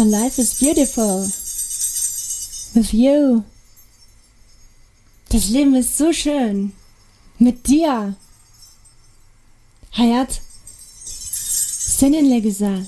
So life is beautiful. With you. Das Leben ist so schön. Mit dir. Hayat. Seninle güzel.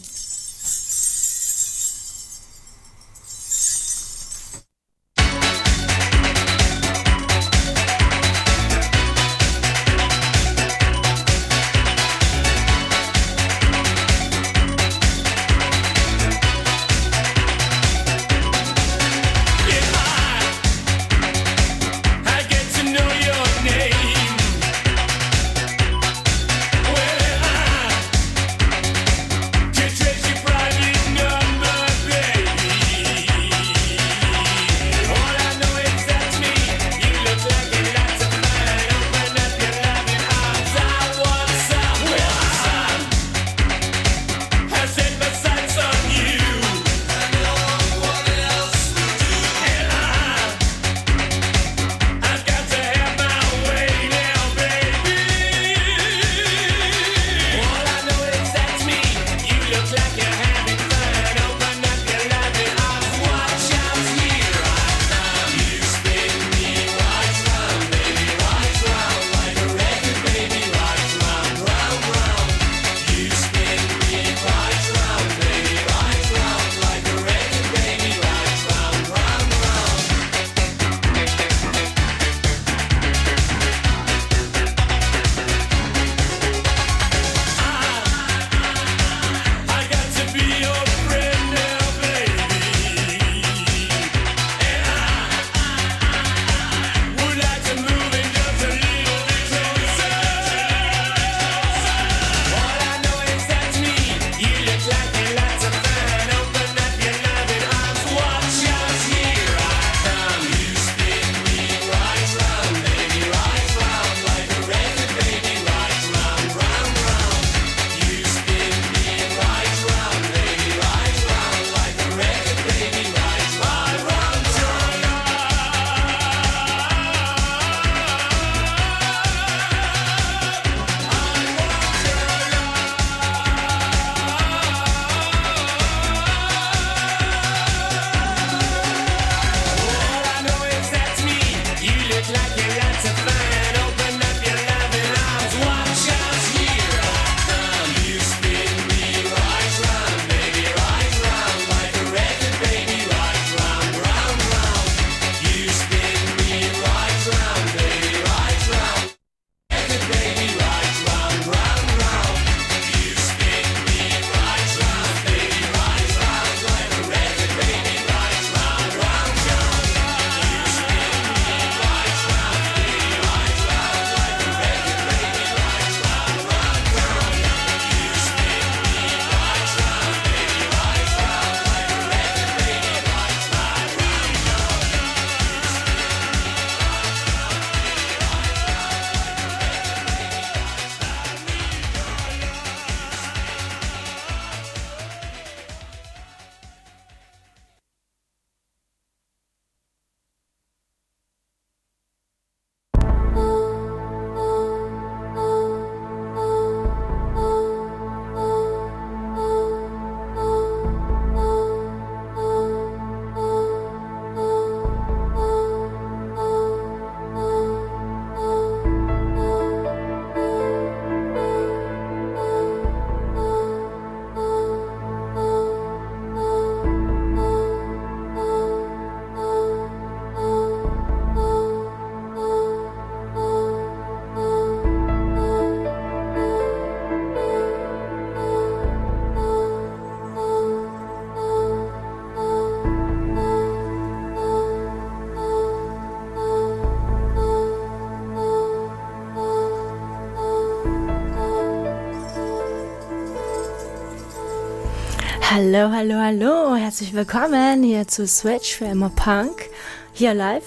Hallo, hallo, hallo, herzlich willkommen hier zu Switch für immer Punk, hier live,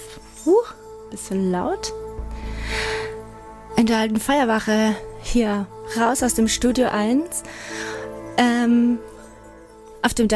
bisschen laut, in der alten Feierwache, hier raus aus dem Studio 1, auf dem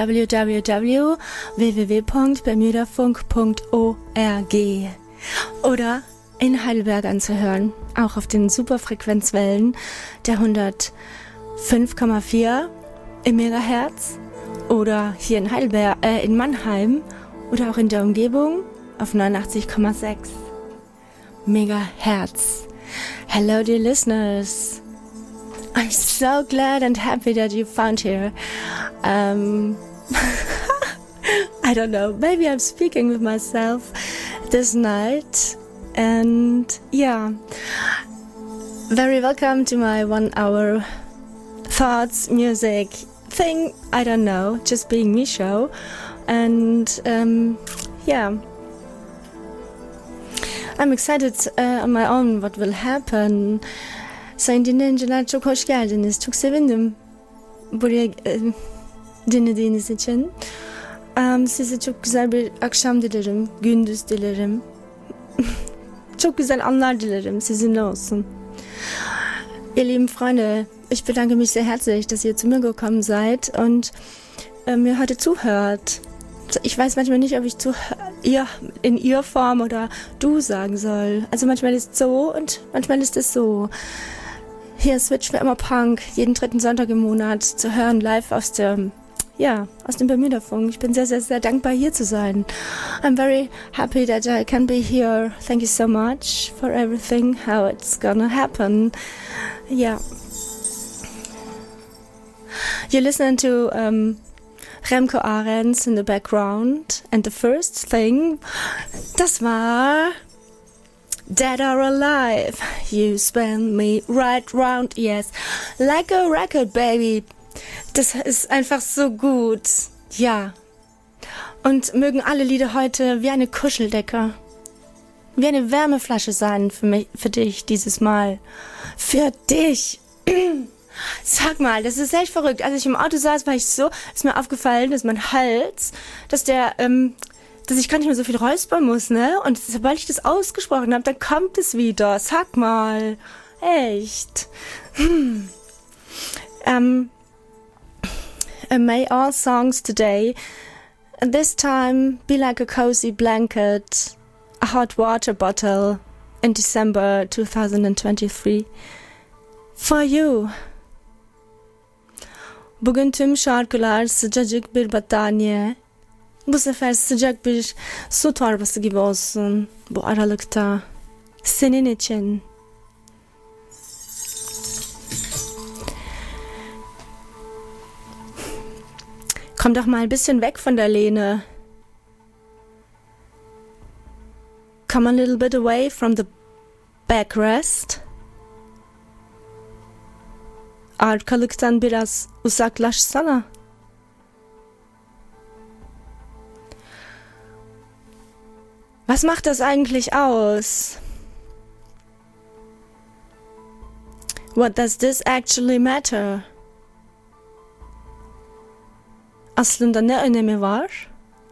www.bermudafunk.org oder in Heidelberg anzuhören, auch auf den Superfrequenzwellen der 105,4 im Megahertz oder hier in Heidelberg, in Mannheim oder auch in der Umgebung auf 89,6 Megahertz. Hello dear listeners. I'm so glad and happy that you found here. I don't know, maybe I'm speaking with myself this night. And yeah, very welcome to my 1 hour thoughts, music thing, I don't know, just being me show. And yeah, I'm excited on my own what will happen. Sayın dinleyiciler, çok hoş geldiniz. Çok sevindim buraya dinlediğiniz için. Size çok güzel bir akşam dilerim, gündüz dilerim. Çok güzel anlar dilerim, sizinle olsun. Ihr lieben Freunde, ich bedanke mich sehr herzlich, dass ihr zu mir gekommen seid und mir heute zuhört. Ich weiß manchmal nicht, ob ich zu ihr in ihr Form oder du sagen soll. Also manchmal ist es so und manchmal ist es so. Hier Switch für immer Punk, jeden 3. Sonntag im Monat zu hören, live aus dem Bermuda-Funk. Ich bin sehr, sehr, sehr dankbar, hier zu sein. I'm very happy that I can be here. Thank you so much for everything, how it's gonna happen. Yeah. You're listening to Remco Arends in the background. And the first thing, das war Dead or Alive. You spin me right round, yes. Like a record, baby. Das ist einfach so gut. Ja. Und mögen alle Lieder heute wie eine Kuscheldecke, wie eine Wärmeflasche sein für dich dieses Mal. Für dich. Sag mal, das ist echt verrückt. Als ich im Auto saß, ist mir aufgefallen, dass mein Hals, dass ich gar nicht mehr so viel räuspern muss, ne? Und sobald ich das ausgesprochen habe, dann kommt es wieder. Sag mal. Echt. May all songs today, and this time, be like a cozy blanket, a hot water bottle in December 2023. For you. Bugün tüm şarkılar sıcacık bir battaniye. Bu sefer sıcak bir su torbası gibi olsun bu aralıkta. Senin için. Komm doch mal ein bisschen weg von der Lehne. Come a little bit away from the backrest. Arkalıktan biraz uzaklaşsana. Was macht das eigentlich aus? What does this actually matter? Aslında ne önemi var?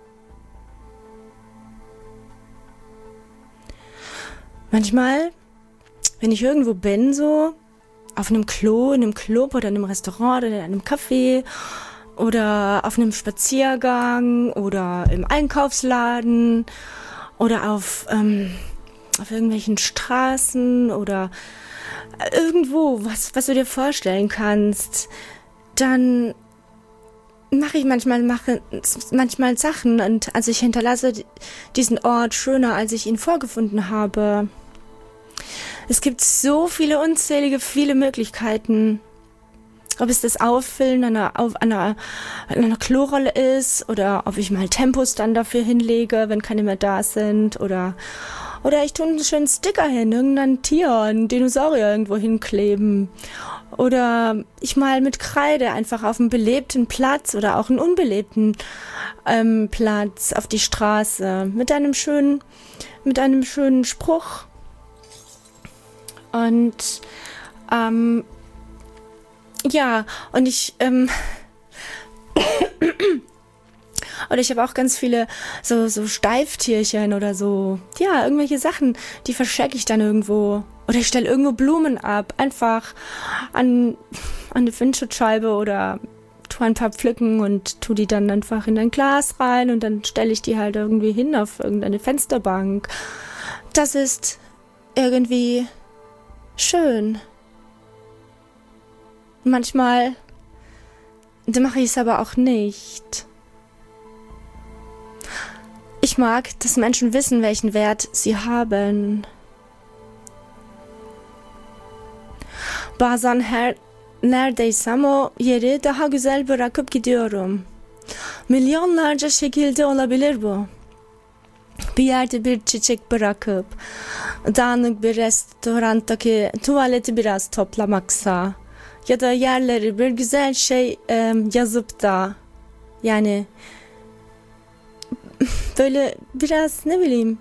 Manchmal, wenn ich irgendwo bin, so auf einem Klo, in einem Club oder in einem Restaurant oder in einem Café oder auf einem Spaziergang oder im Einkaufsladen oder auf irgendwelchen Straßen oder irgendwo, was du dir vorstellen kannst, dann mache ich manchmal Sachen und also ich hinterlasse diesen Ort schöner, als ich ihn vorgefunden habe. Es gibt so viele Möglichkeiten. Ob es das Auffüllen einer Klorolle ist oder ob ich mal Tempos dann dafür hinlege, wenn keine mehr da sind oder ich tue einen schönen Sticker hin, irgendein Tier, einen Dinosaurier irgendwo hinkleben oder ich mal mit Kreide einfach auf einen belebten Platz oder auch einen unbelebten Platz auf die Straße mit einem schönen Spruch. Und ja, und ich oder ich habe auch ganz viele so Steiftierchen oder so, ja, irgendwelche Sachen, die verschenke ich dann irgendwo. Oder ich stelle irgendwo Blumen ab, einfach an eine Windschutzscheibe oder tue ein paar pflücken und tue die dann einfach in ein Glas rein und dann stelle ich die halt irgendwie hin auf irgendeine Fensterbank. Das ist irgendwie schön. Manchmal dann mache ich es aber auch nicht. Ich mag, dass Menschen wissen, welchen Wert sie haben. Bazen neredeysem o yeri daha güzel bırakıp gidiyorum. Milyonlarca şekilde olabilir bu. Bir yerde bir çiçek bırakıp, dağınık bir restorandaki tuvaleti biraz toplamaksa, ya da yerleri bir güzel şey yazıp da, yani böyle biraz ne bileyim,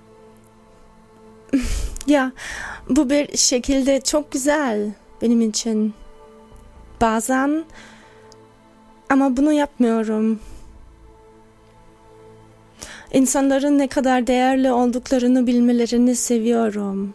ya bu bir şekilde çok güzel benim için. Bazen ama bunu yapmıyorum. İnsanların ne kadar değerli olduklarını bilmelerini seviyorum.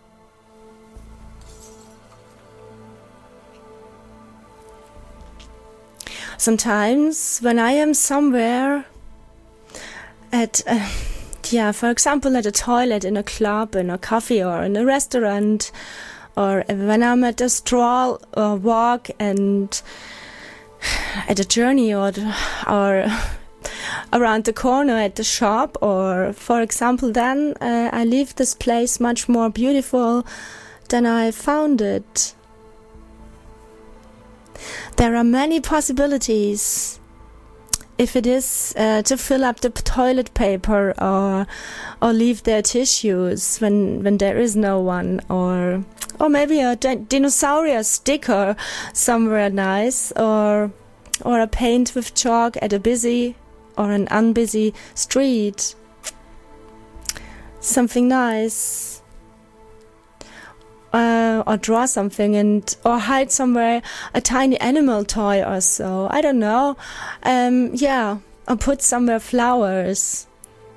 Sometimes when I am somewhere at, for example, at a toilet, in a club, in a coffee, or in a restaurant, or when I'm at a stroll or walk and at a journey or around the corner at the shop, or for example, then I leave this place much more beautiful than I found it. There are many possibilities. If it is to fill up the toilet paper or leave their tissues when there is no one, or maybe a dinosaur sticker somewhere nice, or a paint with chalk at a busy or an unbusy street. Something nice. Or draw something or hide somewhere a tiny animal toy or so. I don't know. Or put somewhere flowers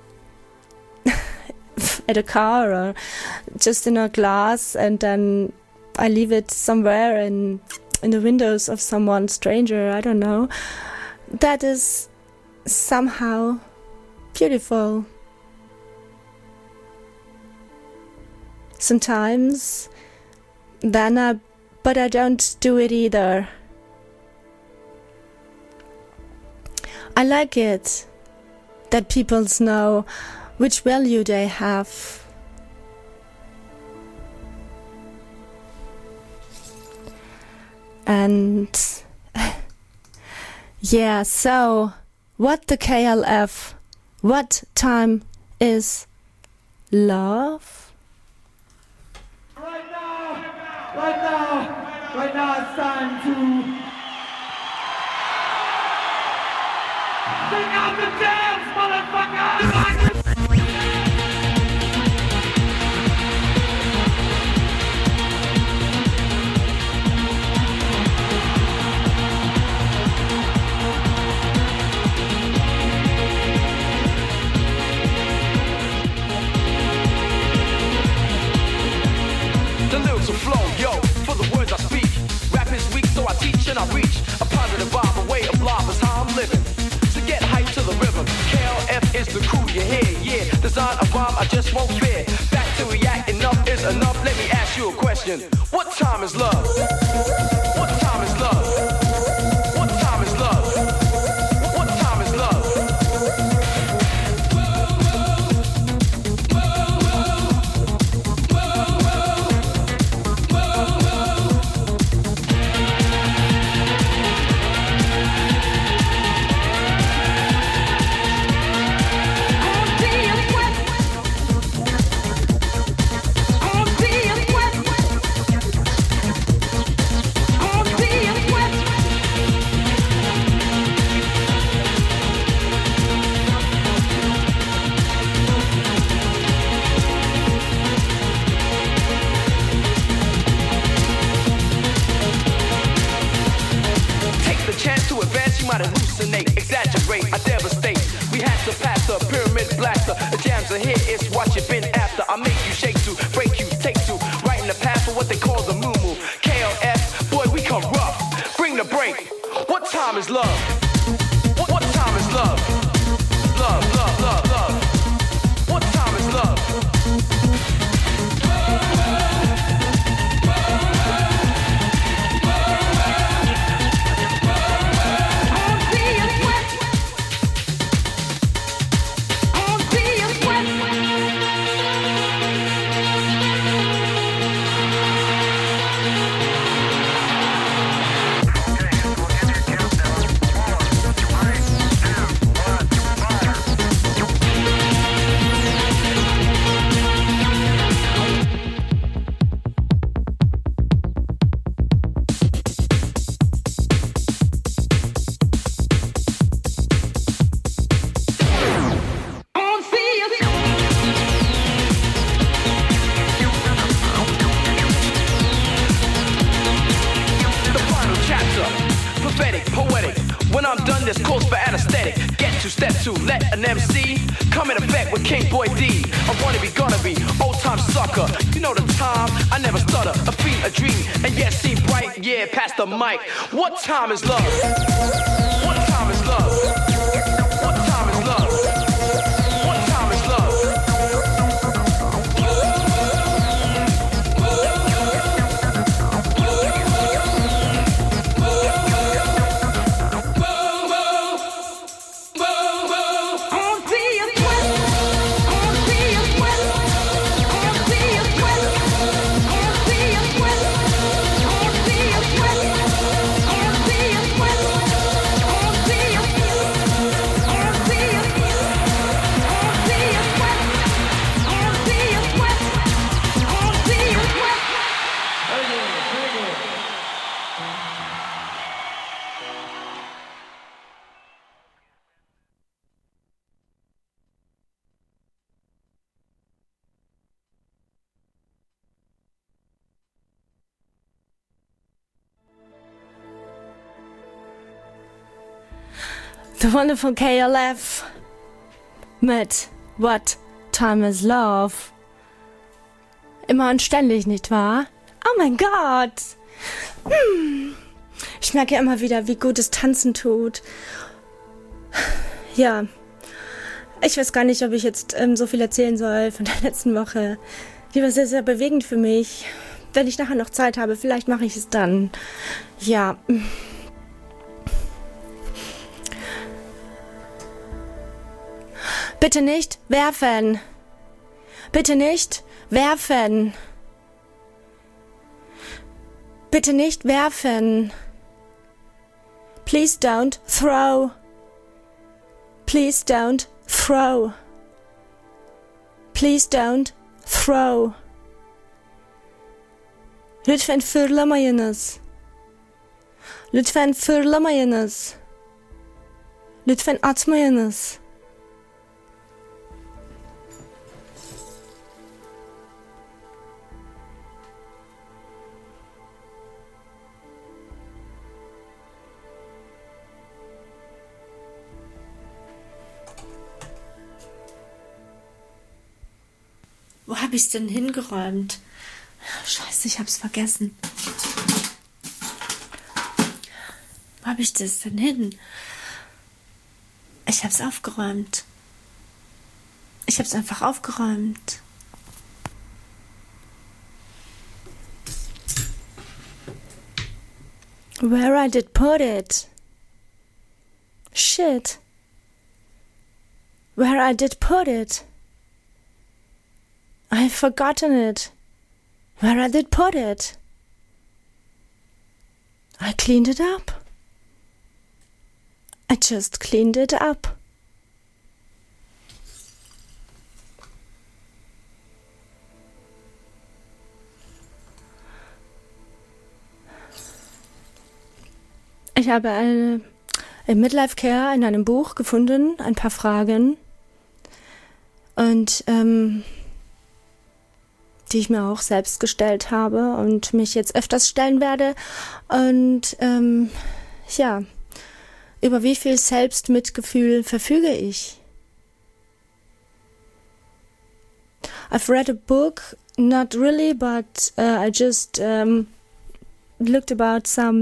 at a car or just in a glass, and then I leave it somewhere in the windows of someone stranger. I don't know. That is somehow beautiful. Sometimes but I don't do it either. I like it that people know which value they have. And so what the KLF? What time is love? Right now it's time to sing out the dance, motherfucker! The lyrics will flow, yo, for the words I speak. Rap is weak, so I teach and I reach. A positive vibe, a way of life is how I'm living. So get hyped to the rhythm. KLF is the crew you hear, yeah. Design a rhyme I just won't fear. Back to react, enough is enough. Let me ask you a question. What time is love? What time is love? What time is love? What time is love? Chance to advance, you might hallucinate, exaggerate, I devastate. We have to pass the pyramid blaster. The jams are here, it's what you've been after. I make you shake to, break you, take to, right in the path for what they call the moo-moo. KLF, boy, we come rough. Bring the break. What time is love? What time is love? Love, love, love, love. What time is love? to let an MC come in effect with King Boy D. I wanna be, gonna be, old time sucker. You know the time, I never stutter. A fiend, a dream, and yet see bright. Yeah, pass the mic. What time is love? What time is love? What time is love? What time is love? The Wonderful KLF mit What Time is Love. Immer und ständig, nicht wahr? Oh mein Gott! Ich merke ja immer wieder, wie gut es Tanzen tut. Ja, ich weiß gar nicht, ob ich jetzt so viel erzählen soll von der letzten Woche. Die war sehr, sehr bewegend für mich. Wenn ich nachher noch Zeit habe, vielleicht mache ich es dann. Ja. Bitte nicht werfen. Bitte nicht werfen. Bitte nicht werfen. Please don't throw. Please don't throw. Please don't throw. Lütfen fırlamayınız. Lütfen fırlamayınız. Lütfen atmayınız. Wo habe ich es denn hingeräumt? Scheiße, ich hab's vergessen. Wo habe ich das denn hin? Ich hab's aufgeräumt. Ich hab's einfach aufgeräumt. Where I did put it? Shit. Where I did put it? I've forgotten it. Where I did put it? I cleaned it up. I just cleaned it up. Ich habe im Midlife Care in einem Buch gefunden, ein paar Fragen. Und die ich mir auch selbst gestellt habe und mich jetzt öfters stellen werde. Und ja, über wie viel Selbstmitgefühl verfüge ich? I've read a book, not really, but I just looked about some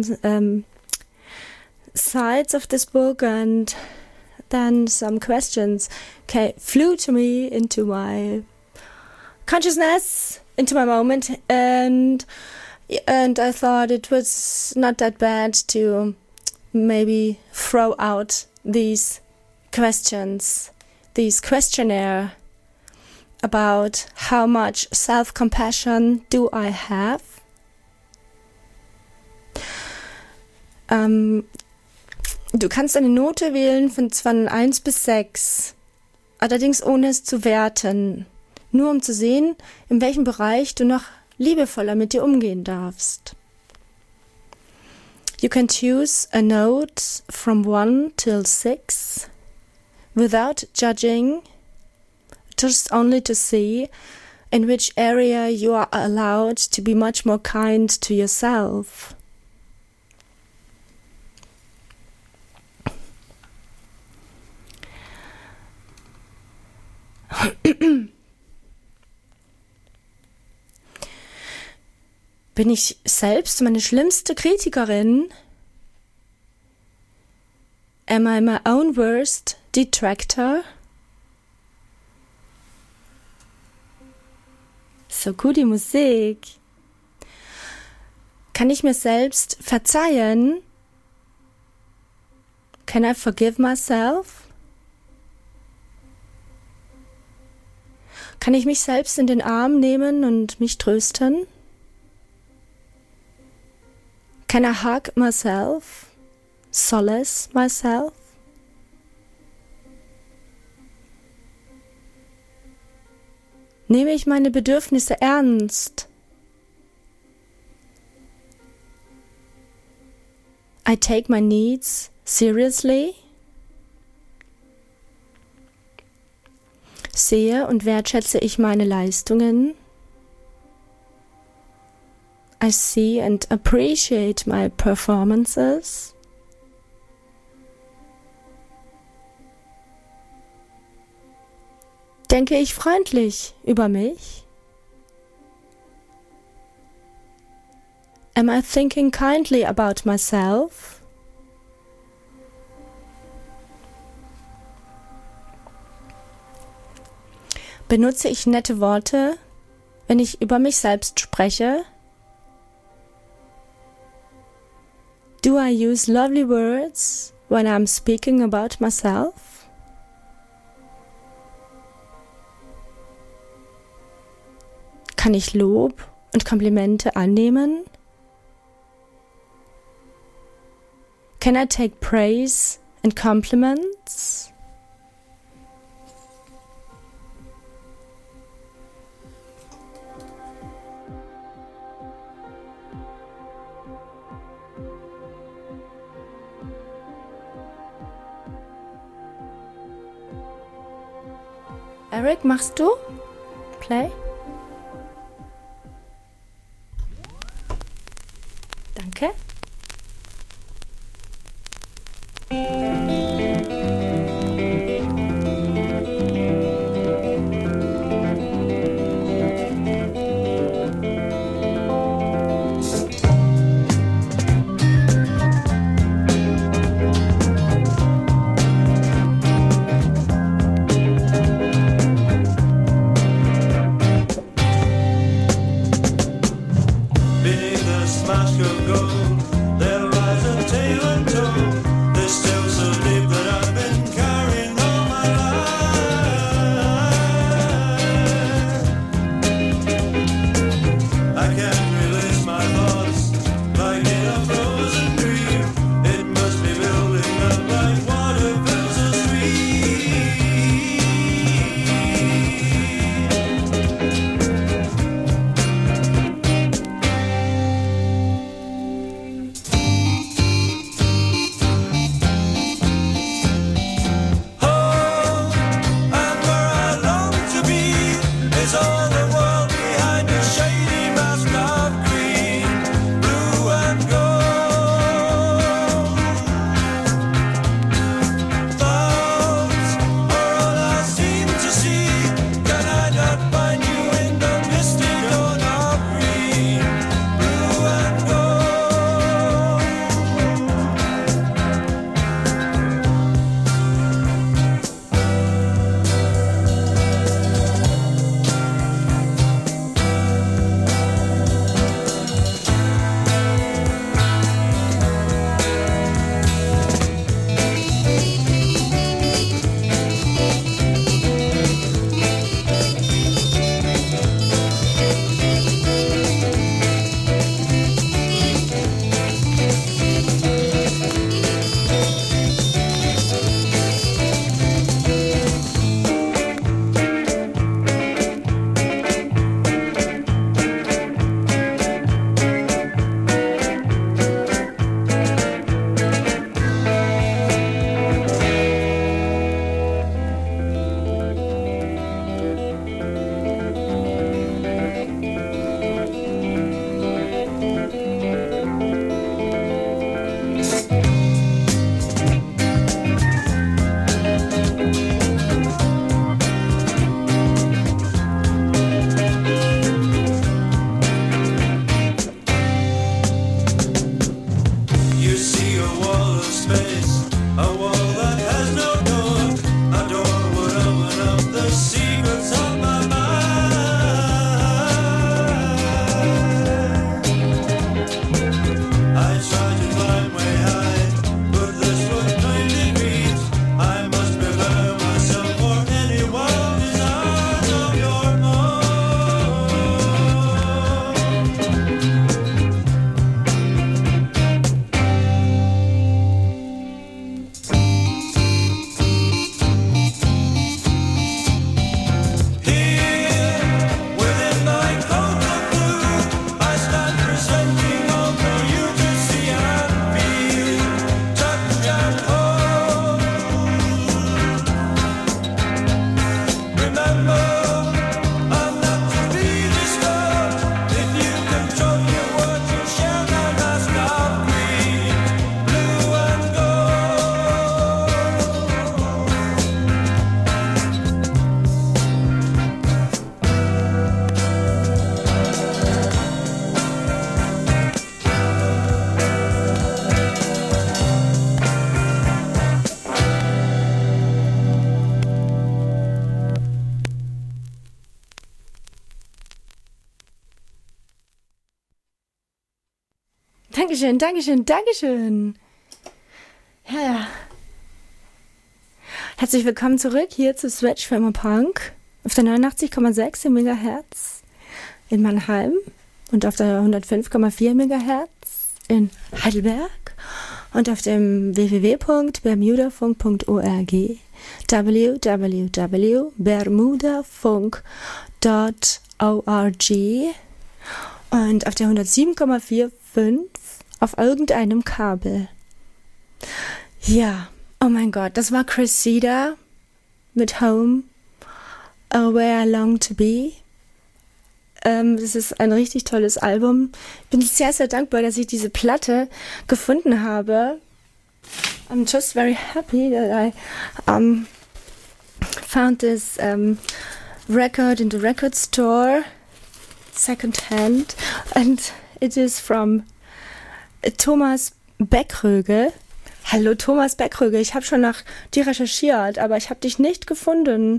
sides of this book, and then some questions flew to me into my consciousness, into my moment, and I thought it was not that bad to maybe throw out these questions, these questionnaire about how much self-compassion do I have. Du kannst eine Note wählen von 1 bis 6, allerdings ohne es zu werten. Nur um zu sehen, in welchem Bereich du noch liebevoller mit dir umgehen darfst. You can choose a note from 1 till 6 without judging, just only to see in which area you are allowed to be much more kind to yourself. Bin ich selbst meine schlimmste Kritikerin? Am I my own worst detractor? So gut die Musik. Kann ich mir selbst verzeihen? Can I forgive myself? Kann ich mich selbst in den Arm nehmen und mich trösten? Can I hug myself? Solace myself? Nehme ich meine Bedürfnisse ernst? I take my needs seriously? Sehe und wertschätze ich meine Leistungen? I see and appreciate my performances? Denke ich freundlich über mich? Am I thinking kindly about myself? Benutze ich nette Worte, wenn ich über mich selbst spreche? Do I use lovely words when I'm speaking about myself? Kann ich Lob und Komplimente annehmen? Can I take praise and compliments? Eric, machst du? Play? Danke. Beneath the smash of gold, there rise a tale untold. This tale so Dankeschön, Dankeschön, Dankeschön. Ja. Herzlich willkommen zurück hier zu Switch für immer Punk auf der 89,6 MHz in Mannheim und auf der 105,4 MHz in Heidelberg und auf dem www.bermudafunk.org www.bermudafunk.org und auf der 107,45 auf irgendeinem Kabel. Ja, oh mein Gott, das war Cressida mit Home, Where I Long to Be. Das ist ein richtig tolles Album. Ich bin sehr, sehr dankbar, dass ich diese Platte gefunden habe. I'm just very happy that I found this record in the record store, second hand, and it is from Thomas Beckröge. Hallo Thomas Beckröge, ich habe schon nach dir recherchiert, aber ich habe dich nicht gefunden.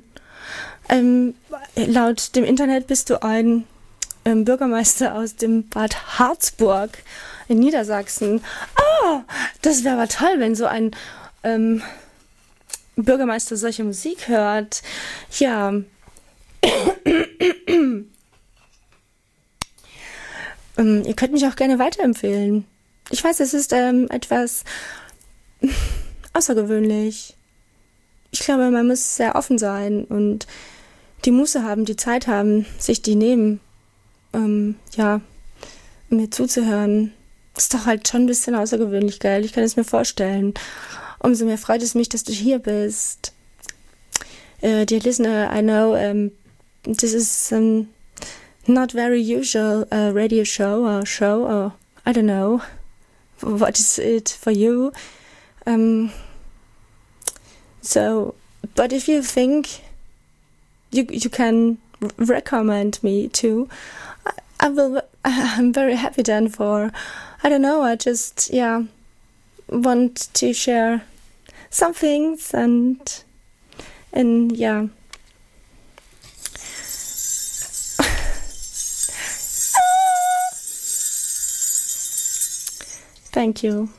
Laut dem Internet bist du ein Bürgermeister aus dem Bad Harzburg in Niedersachsen. Oh, das wäre aber toll, wenn so ein Bürgermeister solche Musik hört. Ja. Ihr könnt mich auch gerne weiterempfehlen. Ich weiß, es ist etwas außergewöhnlich. Ich glaube, man muss sehr offen sein und die Muße haben, die Zeit haben, sich die nehmen, mir zuzuhören. Ist doch halt schon ein bisschen außergewöhnlich, geil. Ich kann es mir vorstellen. Umso mehr freut es mich, dass du hier bist. Dear listener, I know this is not very usual radio show, or I don't know. What is it for you? But if you think you can recommend me to, I'm very happy then for, I don't know, I just, want to share some things and yeah. Thank you.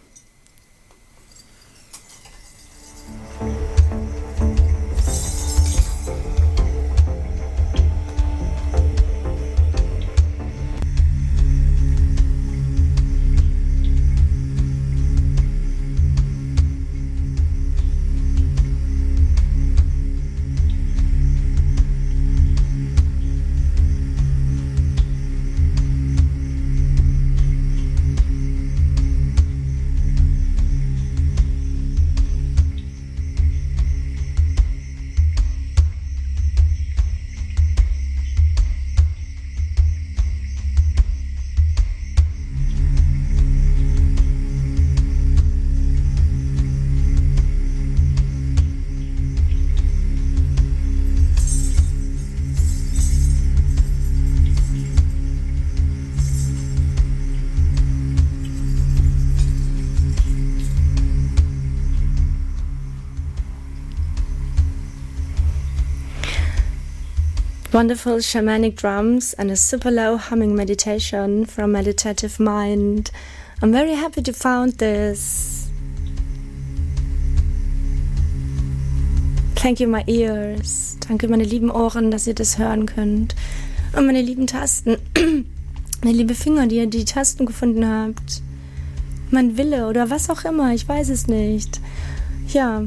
Wonderful shamanic drums and a super low humming meditation from Meditative Mind. I'm very happy to found this. Thank you, my ears. Danke, meine lieben Ohren, dass ihr das hören könnt. Und meine lieben Tasten. Meine lieben Finger, die ihr die Tasten gefunden habt. Mein Wille oder was auch immer, ich weiß es nicht. Ja.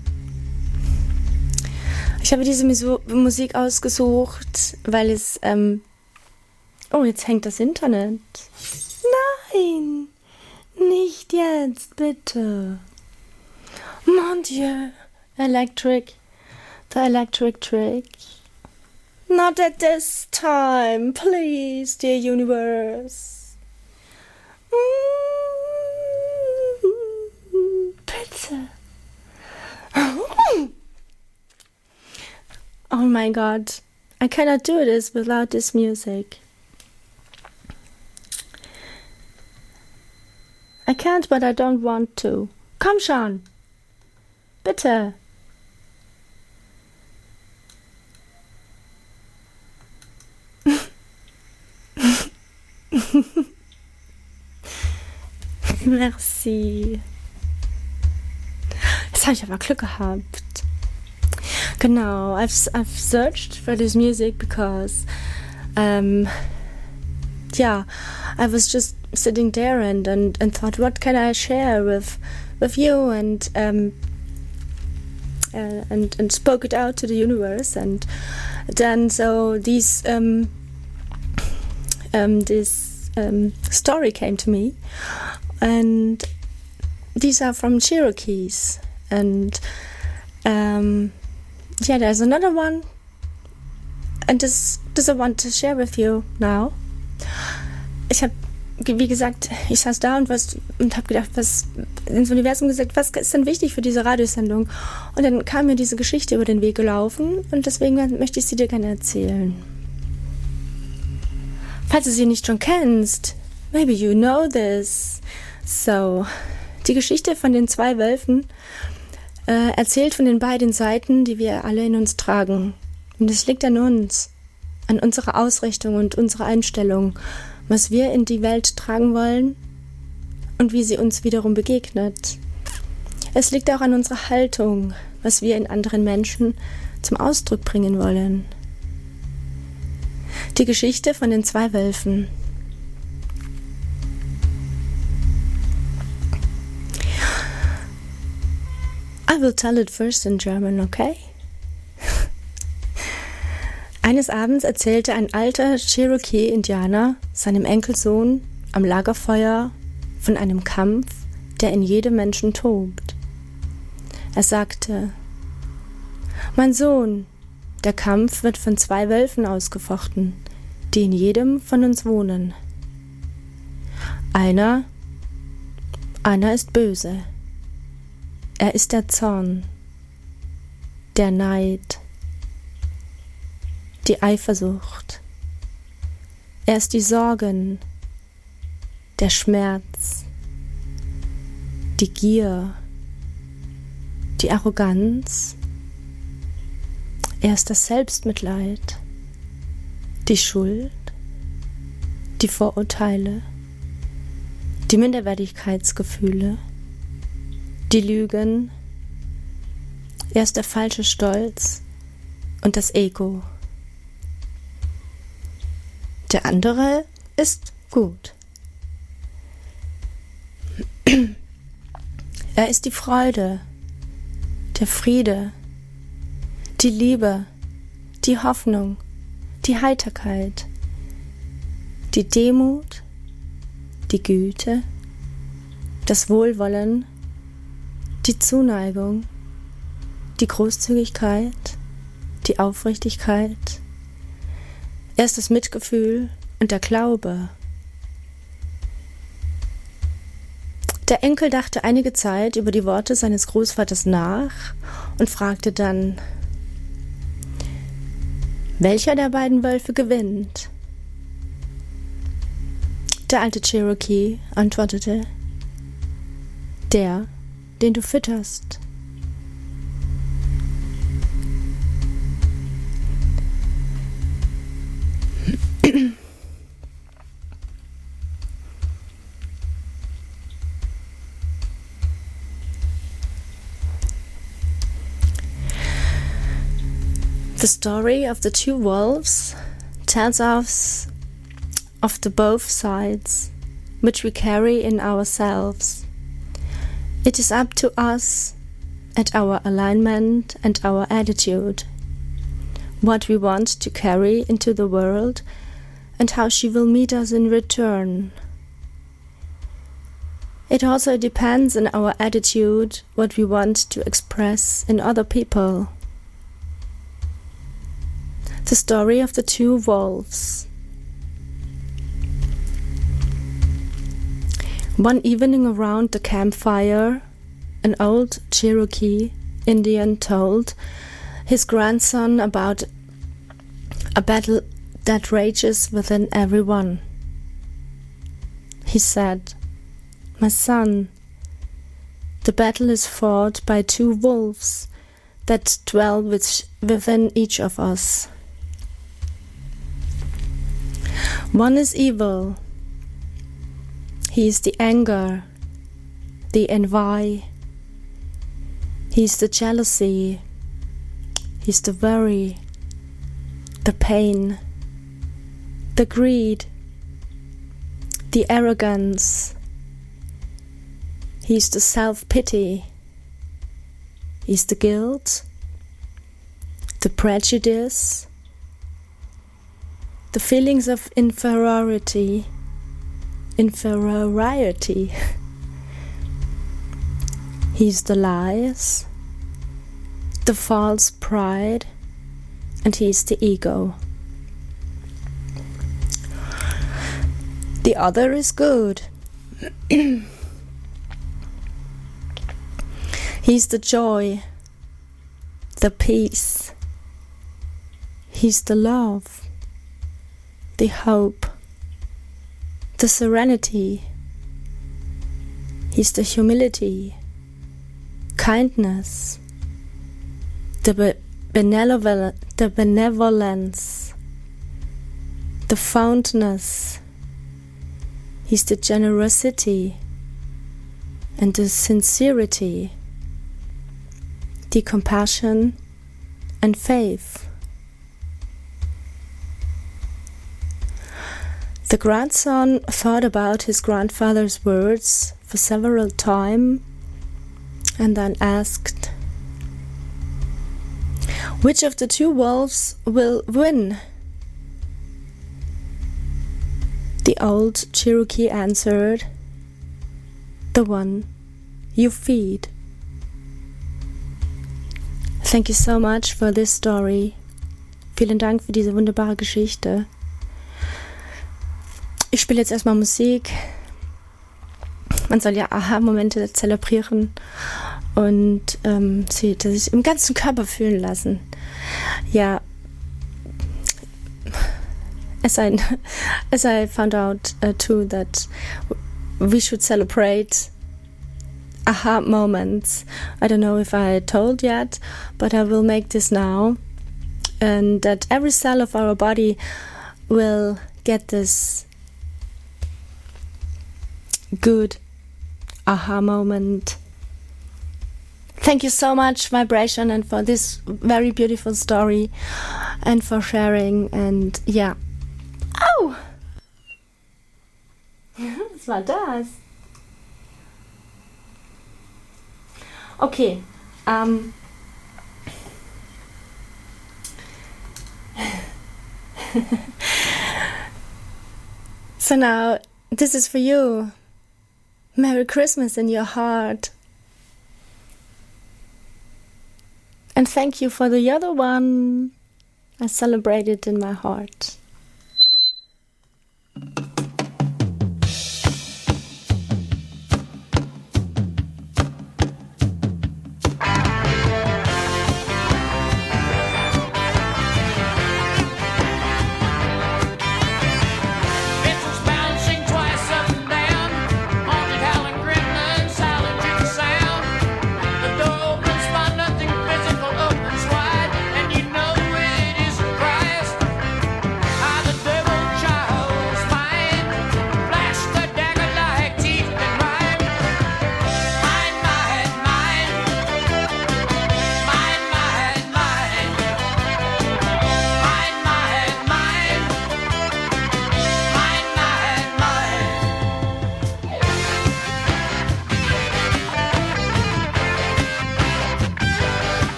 Ich habe diese Musik ausgesucht, weil es, oh, jetzt hängt das Internet. Nein, nicht jetzt, bitte. Mon Dieu, the electric trick. Not at this time, please, dear universe. Bitte. Oh my God, I cannot do this without this music. I can't, but I don't want to. Komm schon. Bitte. Merci. Jetzt habe ich aber Glück gehabt. Genau, I've searched for this music because, I was just sitting there and thought, what can I share with you, and spoke it out to the universe, and then so this story came to me, and these are from Cherokees, and there's another one, and this I want to share with you now. Ich habe, wie gesagt, ich saß da und habe gedacht, was ins Universum gesagt, was ist denn wichtig für diese Radiosendung? Und dann kam mir diese Geschichte über den Weg gelaufen, und deswegen möchte ich sie dir gerne erzählen. Falls du sie nicht schon kennst, maybe you know this. So, die Geschichte von den 2 Wölfen erzählt von den beiden Seiten, die wir alle in uns tragen. Und es liegt an uns, an unserer Ausrichtung und unserer Einstellung, was wir in die Welt tragen wollen und wie sie uns wiederum begegnet. Es liegt auch an unserer Haltung, was wir in anderen Menschen zum Ausdruck bringen wollen. Die Geschichte von den 2 Wölfen. I will tell it first in German, okay? Eines Abends erzählte ein alter Cherokee-Indianer seinem Enkelsohn am Lagerfeuer von einem Kampf, der in jedem Menschen tobt. Er sagte: Mein Sohn, der Kampf wird von 2 Wölfen ausgefochten, die in jedem von uns wohnen. Einer ist böse. Er ist der Zorn, der Neid, die Eifersucht. Er ist die Sorgen, der Schmerz, die Gier, die Arroganz. Er ist das Selbstmitleid, die Schuld, die Vorurteile, die Minderwertigkeitsgefühle, die Lügen. Er ist der falsche Stolz und das Ego. Der andere ist gut. Er ist die Freude, der Friede, die Liebe, die Hoffnung, die Heiterkeit, die Demut, die Güte, das Wohlwollen, die Zuneigung, die Großzügigkeit, die Aufrichtigkeit. Er ist das Mitgefühl und der Glaube. Der Enkel dachte einige Zeit über die Worte seines Großvaters nach und fragte dann: Welcher der beiden Wölfe gewinnt? Der alte Cherokee antwortete: Der, den du fütterst. The story of the 2 wolves tells us of the both sides which we carry in ourselves. It is up to us and our alignment and our attitude, what we want to carry into the world and how she will meet us in return. It also depends on our attitude, what we want to express in other people. The story of the 2 wolves. One evening around the campfire, an old Cherokee Indian told his grandson about a battle that rages within everyone. He said, "My son, the battle is fought by 2 wolves that dwell within each of us. One is evil. He is the anger, the envy. He's the jealousy. He's the worry, the pain, the greed, the arrogance. He's the self-pity. He's the guilt, the prejudice, the feelings of inferiority. He's the lies, the false pride, and he's the ego. The other is good. He's the joy, the peace. He's the love, the hope, the serenity. He's the humility, kindness, the benevolence, the fondness. He's the generosity and the sincerity, the compassion and faith. The grandson thought about his grandfather's words for several times and then asked, "Which of the two wolves will win?" The old Cherokee answered, "The one you feed." Thank you so much for this story. Vielen Dank für diese wunderbare Geschichte. Ich spiele jetzt erstmal Musik. Man soll ja Aha-Momente zelebrieren und sie sich im ganzen Körper fühlen lassen. Ja, as I found out too that we should celebrate aha moments. I don't know if I told yet, but I will make this now, and that every cell of our body will get this good aha moment. Thank you so much, Vibration, and for this very beautiful story and for sharing. And yeah. Au! Was war das? Okay. So now, this is for you. Merry Christmas in your heart. And thank you for the other one. I celebrate it in my heart. I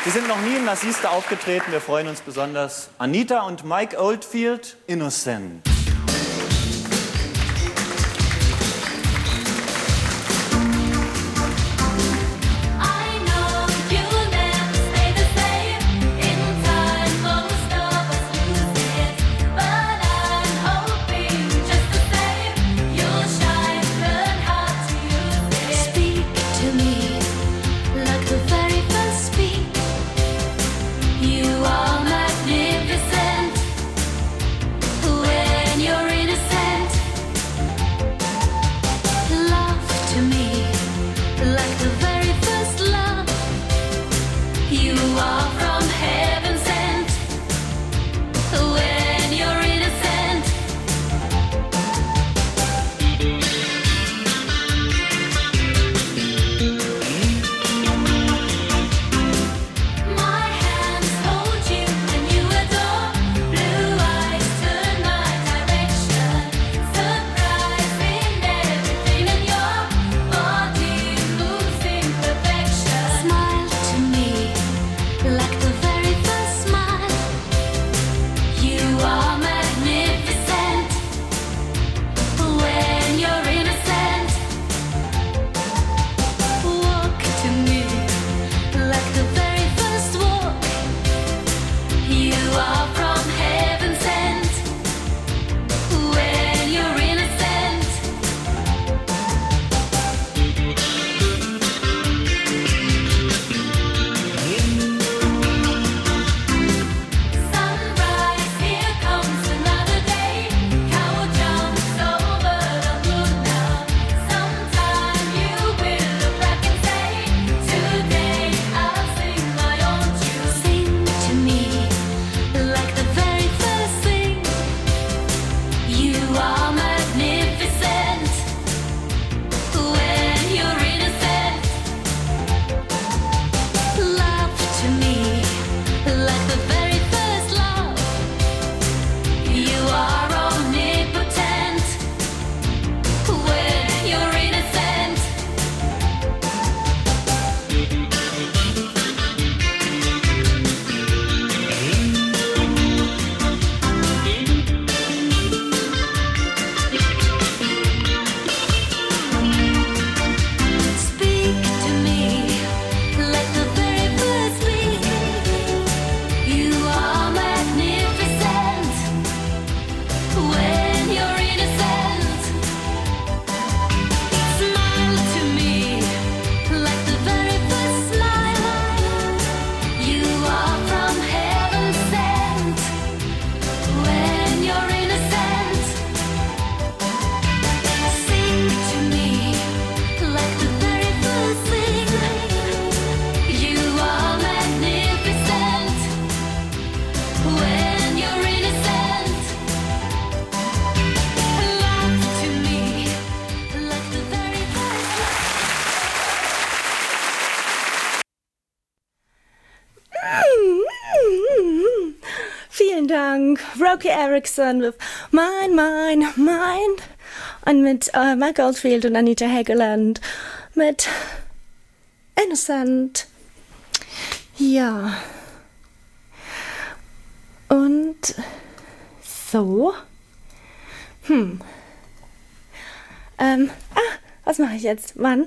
Sie sind noch nie in Nassista aufgetreten. Wir freuen uns besonders. Anita und Mike Oldfield, Innocent. Vielen Dank, Roky Erickson with Mine. Und mit Mike Oldfield und Anita Hageland mit Innocent. Ja. Und so. Was mache ich jetzt? Wann?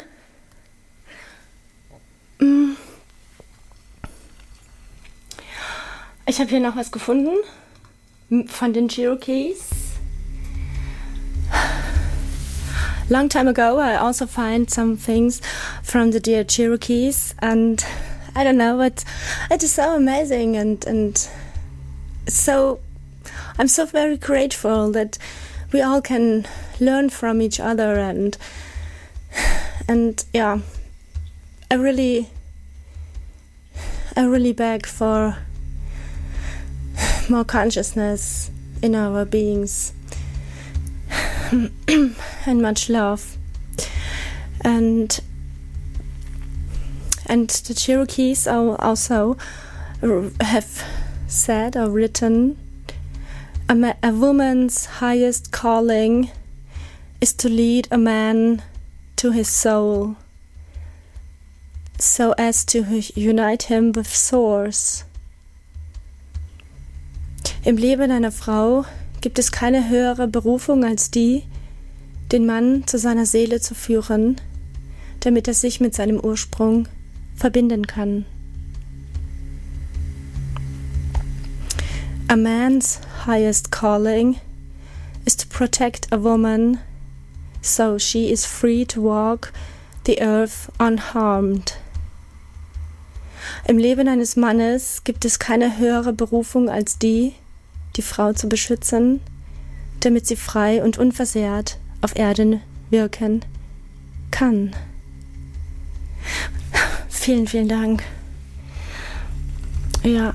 Ich habe hier noch was gefunden von den Cherokees. Long time ago, I also find some things from the dear Cherokees, and I don't know, but it is so amazing, and so I'm so very grateful that we all can learn from each other, and yeah, I really beg for more consciousness in our beings and much love. And the Cherokees also have said or written, a woman's highest calling is to lead a man to his soul. so as to unite him with Source. Im Leben einer Frau gibt es keine höhere Berufung als die, den Mann zu seiner Seele zu führen, damit er sich mit seinem Ursprung verbinden kann. A man's highest calling is to protect a woman so she is free to walk the earth unharmed. Im Leben eines Mannes gibt es keine höhere Berufung als die Frau zu beschützen, damit sie frei und unversehrt auf Erden wirken kann. Vielen, vielen Dank. Ja.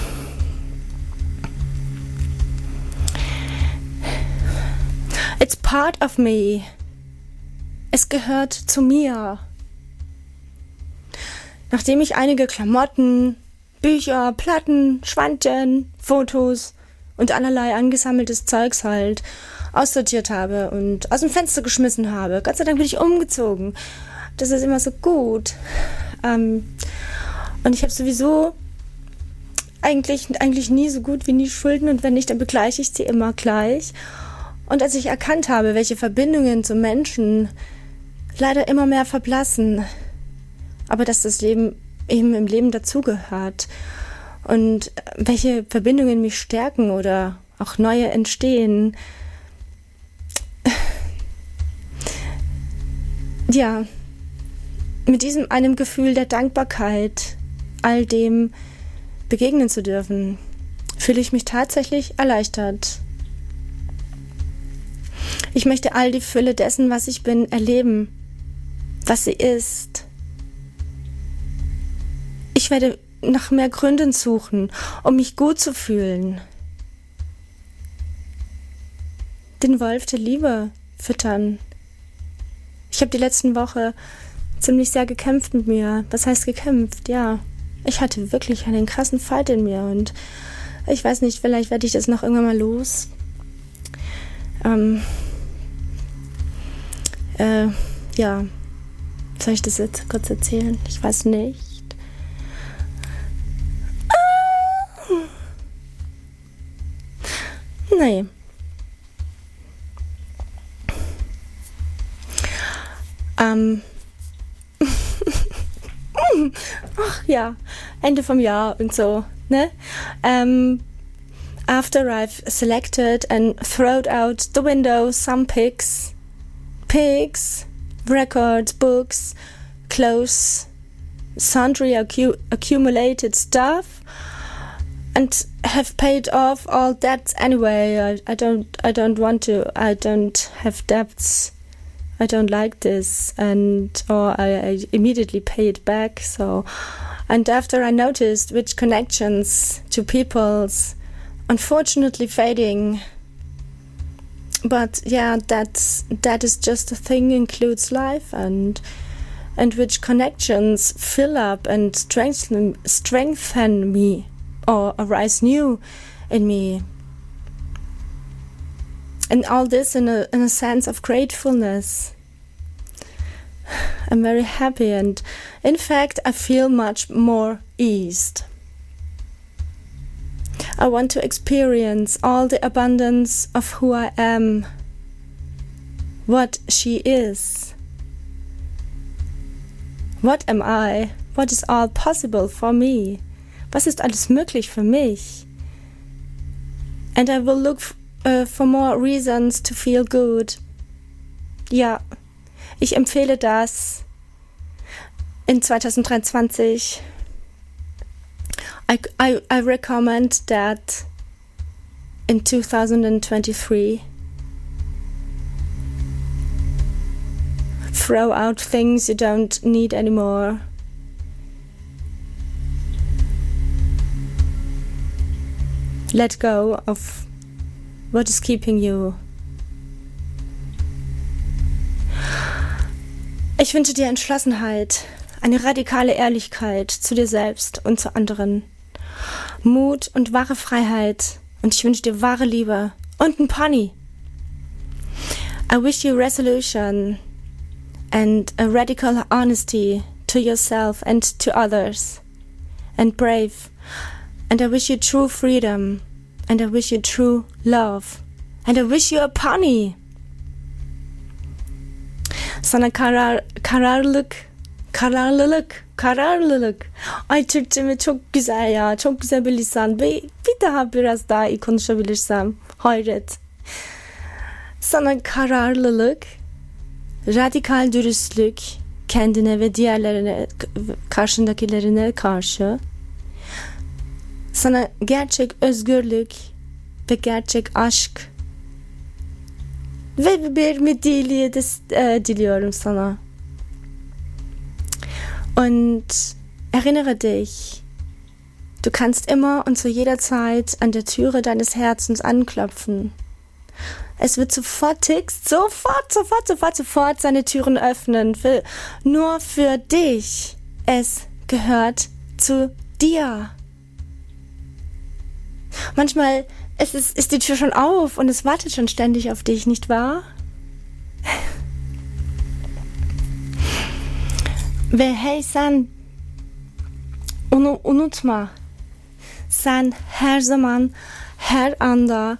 It's part of me. Es gehört zu mir. Nachdem ich einige Klamotten, Bücher, Platten, Schwantchen, Fotos und allerlei angesammeltes Zeugs halt aussortiert habe und aus dem Fenster geschmissen habe. Gott sei Dank bin ich umgezogen. Das ist immer so gut. Und ich habe sowieso eigentlich nie so gut wie nie Schulden, und wenn nicht, dann begleiche ich sie immer gleich. Und als ich erkannt habe, welche Verbindungen zu Menschen leider immer mehr verblassen, aber dass das Leben eben im Leben dazugehört und welche Verbindungen mich stärken oder auch neue entstehen. Ja, mit einem Gefühl der Dankbarkeit, all dem begegnen zu dürfen, fühle ich mich tatsächlich erleichtert. Ich möchte all die Fülle dessen, was ich bin, erleben, was sie ist. Ich werde nach mehr Gründen suchen, um mich gut zu fühlen. Den Wolf der Liebe füttern. Ich habe die letzten Woche ziemlich sehr gekämpft mit mir. Was heißt gekämpft? Ja, ich hatte wirklich einen krassen Fight in mir und ich weiß nicht, vielleicht werde ich das noch irgendwann mal los. Ja, soll ich das jetzt kurz erzählen? Ich weiß nicht. Nee. Ach ja, Ende vom Jahr und so, ne? After I've selected and thrown out the window some pigs, records, books, clothes, sundry accumulated stuff, and have paid off all debts anyway. I don't want to. I don't have debts. I don't like this, or I immediately pay it back. So, and after I noticed which connections to people's unfortunately fading, but yeah, that is just a thing, includes life, and which connections fill up and strengthen me, or arise new in me. And all this in a sense of gratefulness. I'm very happy, and in fact I feel much more eased. I want to experience all the abundance of who I am, what she is. What am I? What is all possible for me? Was ist alles möglich für mich? And I will look for more reasons to feel good. Ja, ich empfehle das in 2023. I recommend that in 2023. Throw out things you don't need anymore. Let go of what is keeping you. Ich wünsche dir Entschlossenheit, eine radikale Ehrlichkeit zu dir selbst und zu anderen, Mut und wahre Freiheit, und ich wünsche dir wahre Liebe und ein Pony. I wish you resolution and a radical honesty to yourself and to others, and brave. And I wish you true freedom, and I wish you true love, and I wish you a pony. Sana kararlılık. Ay, Türkçemi çok güzel ya. Çok güzel bir lisan. Bir daha biraz daha iyi konuşabilirsem. Hayret. Sana kararlılık, radikal dürüstlük, kendine ve diğerlerine, karşındakilerine karşı. Sana gerçek özgürlük ve gerçek aşk ve bir medailye de diliyorum sana. Und erinnere dich, du kannst immer und zu jeder Zeit an der Türe deines Herzens anklopfen. Es wird sofort seine Türen öffnen. Nur für dich. Es gehört zu dir. Manchmal ist die Tür schon auf und es wartet schon ständig auf dich, nicht wahr? Ve hey sen, onu unutma. Sen her zaman, her anda,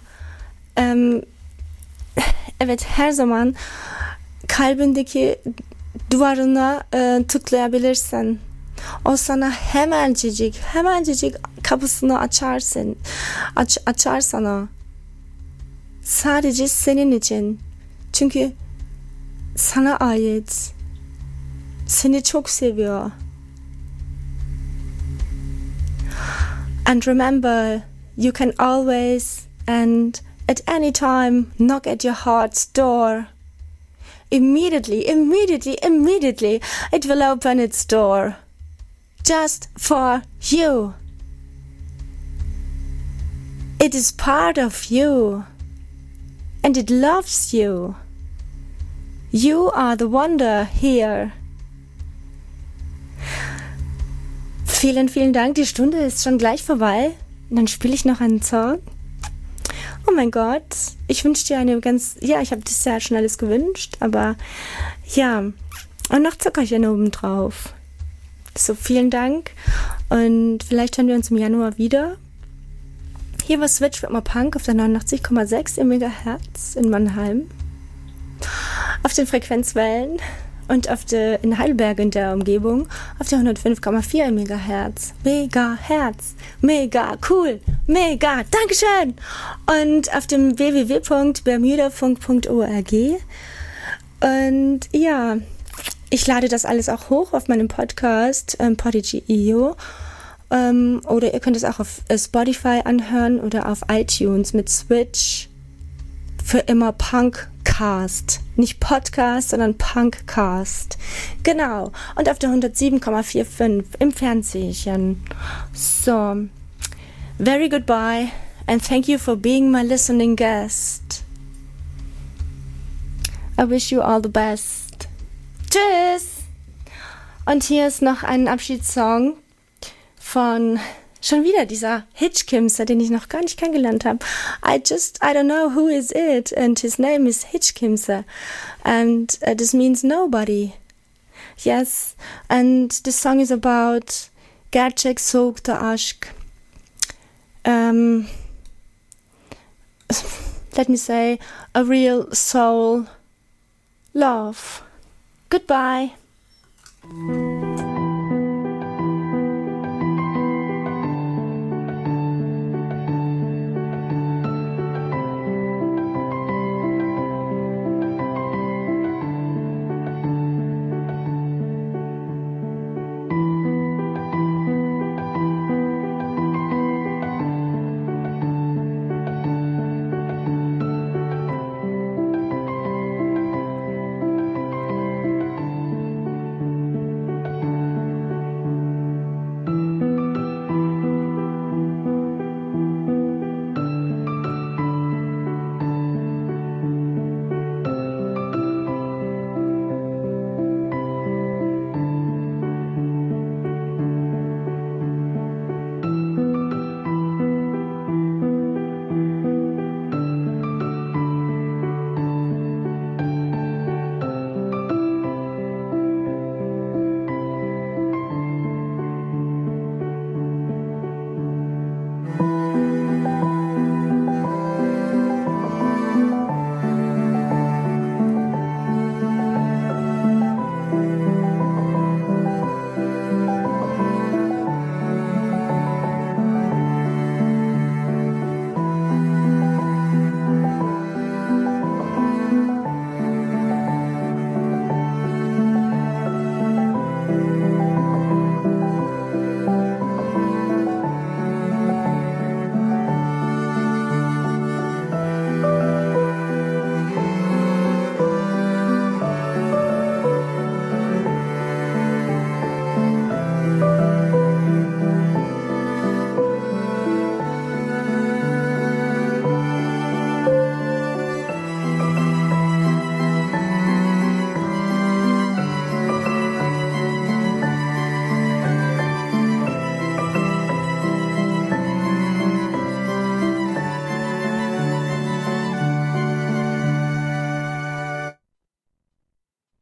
her zaman kalbindeki duvarına tıklayabilirsin. O sana hemencecik kapısını açar sana. Sadece senin için. Çünkü sana ait. Seni çok seviyor. And remember, you can always and at any time knock at your heart's door. Immediately, it will open its door. Just for you. It is part of you. And it loves you. You are the wonder here. Vielen Dank. Die Stunde ist schon gleich vorbei. Und dann spiele ich noch einen Song. Oh mein Gott. Ich wünsche dir ich habe das ja schon alles gewünscht, aber ja. Und noch Zuckerchen oben drauf. So, vielen Dank. Und vielleicht hören wir uns im Januar wieder. Hier war Switch für immer Punk auf der 89,6 MHz in Mannheim. Auf den Frequenzwellen. Und in Heidelberg in der Umgebung auf der 105,4 MHz. Mega cool, mega, Dankeschön! Und auf dem www.bermudafunk.org. Und ja, ich lade das alles auch hoch auf meinem Podcast Podigy.io. Oder ihr könnt es auch auf Spotify anhören oder auf iTunes mit Switch für immer Punkcast. Nicht Podcast, sondern Punkcast. Genau. Und auf der 107,45 im Fernsehchen. So. Very goodbye and thank you for being my listening guest. I wish you all the best. Tschüss! Und hier ist noch ein Abschiedssong von schon wieder dieser Hitchkimser, den ich noch gar nicht kennengelernt habe. I don't know who is it, and his name is Hitchkimser, and this means nobody. Yes, and the song is about gerçek soğukta aşk. Let me say, a real soul love. Goodbye.